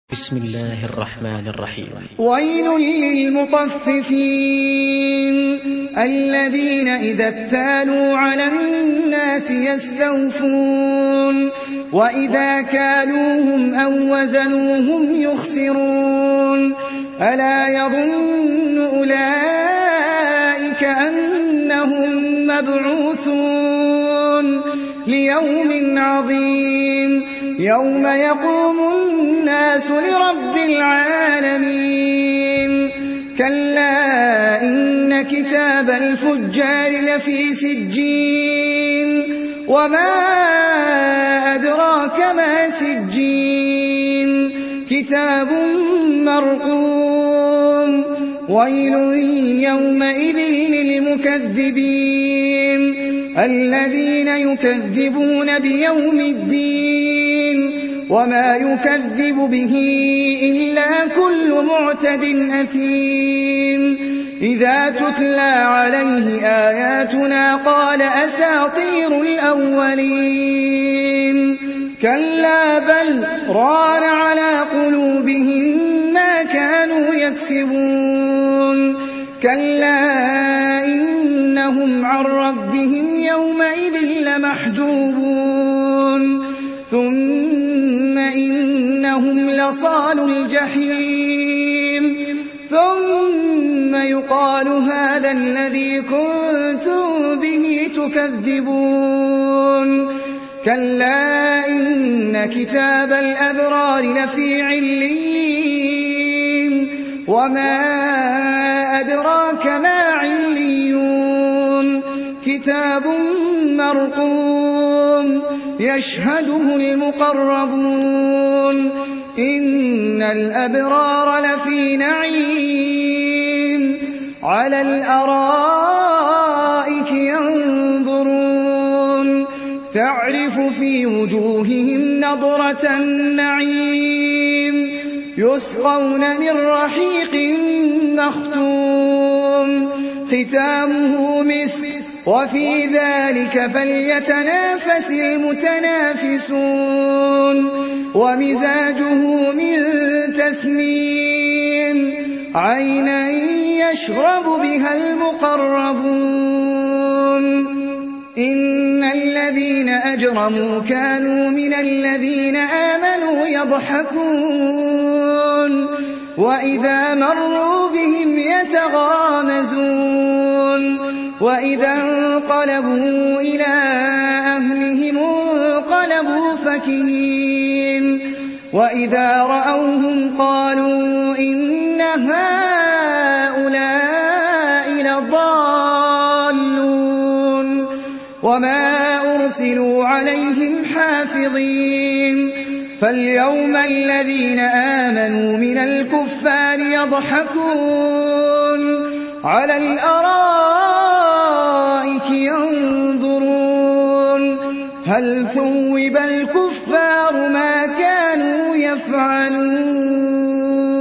بسم الله الرحمن الرحيم. ويل للمطففين الذين إذا اكتالوا على الناس يستوفون وإذا كالوهم أو وزنوهم يخسرون ألا يظن أولئك أنهم مبعوثون ليوم عظيم يوم يقوم الناس لرب العالمين كلا إن كتاب الفجار لفي سجين وما أدراك ما سجين كتاب مرقوم ويل يومئذ للمكذبين الذين يكذبون بيوم الدين وما يكذب به إلا كل معتد أثيم إذا تتلى عليه آياتنا قال أساطير الأولين كلا بل ران على قلوبهم ما كانوا يكسبون كلا إنهم عن ربهم يومئذ لمحجوبون ثم إنهم لصالوا الجحيم ثم يقال هذا الذي كنتم به تكذبون كلا إن كتاب الأبرار لفي عليين وما أدراك ما عليون كتاب مرقوم يشهده المقربون إن الأبرار لفي نعيم على الأرائك ينظرون تعرف في وجوههم نضرة النعيم يسقون من رحيق مختوم ختامه مسك وفي ذلك فليتنافس المتنافسون ومزاجه من تسنيم عينا يشرب بها المقربون إن الذين أجرموا كانوا من الذين آمنوا يضحكون وإذا مروا بهم يتغامزون وإذا انقلبوا إلى أهلهم انقلبوا فكهين وإذا رأوهم قالوا إن هؤلاء لضالون وما أرسلوا عليهم حافظين فاليوم الذين آمنوا من الكفار يضحكون على الأرائك ينظرون هل ثوب الكفار ما كانوا يفعلون